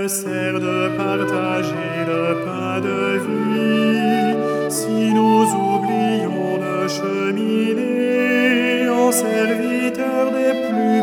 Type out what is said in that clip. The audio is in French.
sert de partager le pain de vie. Si nous oublions de cheminer en serviteurs des plus